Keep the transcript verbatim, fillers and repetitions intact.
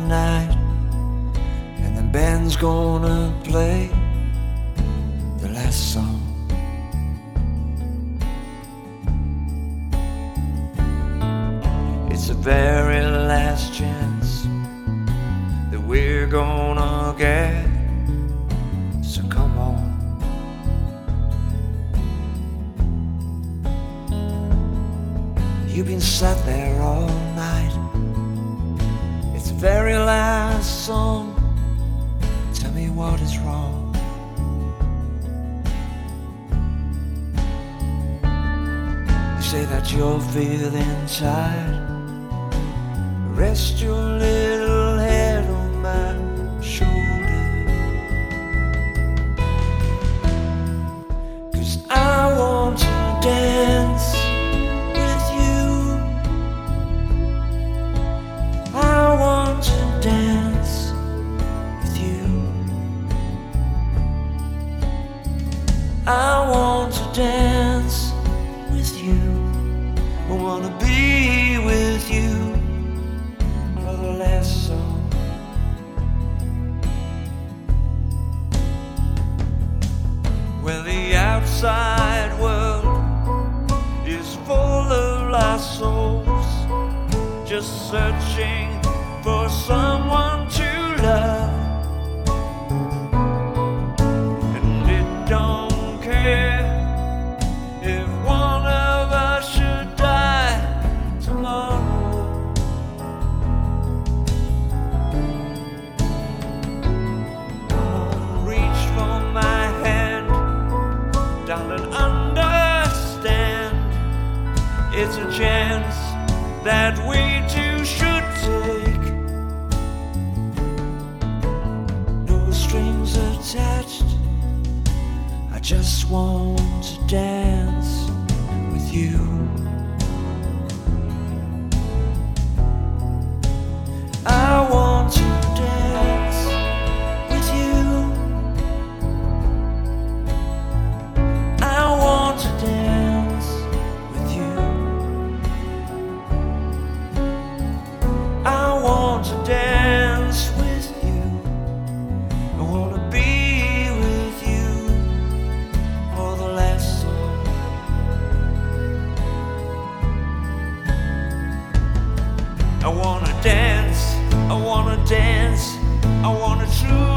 night, and the band's gonna play the last song. It's the very last chance that we're gonna get, so come on. You've been sat there all night. It's the very last song. Tell me what is wrong. You say that you're feeling tired. Rest your little head on my shoulder, 'cause I want to dance with you. I want to dance with you. I want to dance with you. I wanna be with you for the last song. Well, the outside world is full of lost souls, just searching for someone to love, and it don't care if one of us should die tomorrow. Reach for my hand, down and understand. It's a chance that we two should take. No strings attached. I just want to dance with you. I want to dance with you. I want to dance with you. I want to dance with you. I want to be with you for the last song. I want to dance, I want to dance, I want to truly